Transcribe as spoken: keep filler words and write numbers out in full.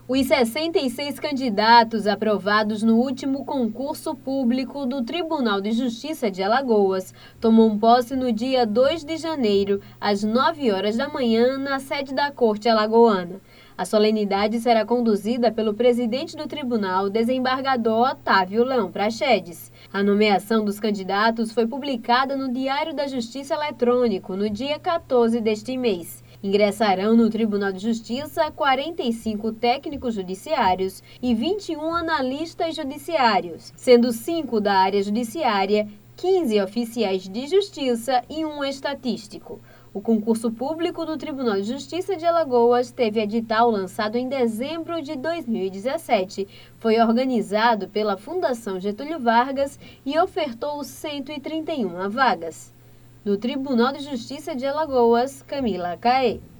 Os sessenta e seis candidatos aprovados no último concurso público do Tribunal de Justiça de Alagoas tomam posse no dia dois de janeiro, às nove horas da manhã, na sede da Corte Alagoana. A solenidade será conduzida pelo presidente do tribunal, desembargador Otávio Leão Praxedes. A nomeação dos candidatos foi publicada no Diário da Justiça Eletrônico no dia quatorze deste mês. Ingressarão no Tribunal de Justiça quarenta e cinco técnicos judiciários e vinte e um analistas judiciários, sendo cinco da área judiciária, quinze oficiais de justiça e um estatístico. O concurso público do Tribunal de Justiça de Alagoas teve edital lançado em dezembro de dois mil e dezessete. Foi organizado pela Fundação Getúlio Vargas e ofertou cento e trinta e uma vagas. Do Tribunal de Justiça de Alagoas, Camila Caê.